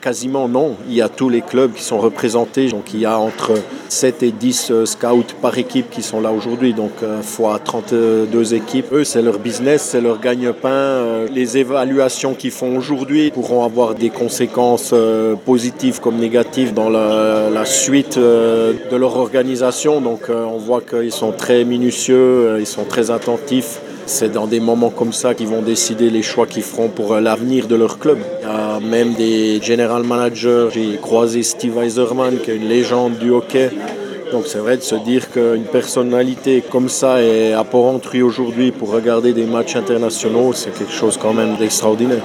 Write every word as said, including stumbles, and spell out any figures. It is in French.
Quasiment non, il y a tous les clubs qui sont représentés, donc il y a entre sept et dix euh, scouts par équipe qui sont là aujourd'hui, donc euh, fois trente-deux équipes. Eux, c'est leur business, c'est leur gagne-pain. Euh, les évaluations qu'ils font aujourd'hui pourront avoir des conséquences euh, positives comme négatives dans la, la suite euh, de leur organisation, donc euh, on voit qu'ils sont très minutieux, euh, ils sont très attentifs. C'est dans des moments comme ça qu'ils vont décider les choix qu'ils feront pour l'avenir de leur club. Il y a même des general managers. J'ai croisé Steve Yzerman, qui est une légende du hockey. Donc c'est vrai de se dire qu'une personnalité comme ça est à Porrentruy aujourd'hui pour regarder des matchs internationaux, c'est quelque chose quand même d'extraordinaire.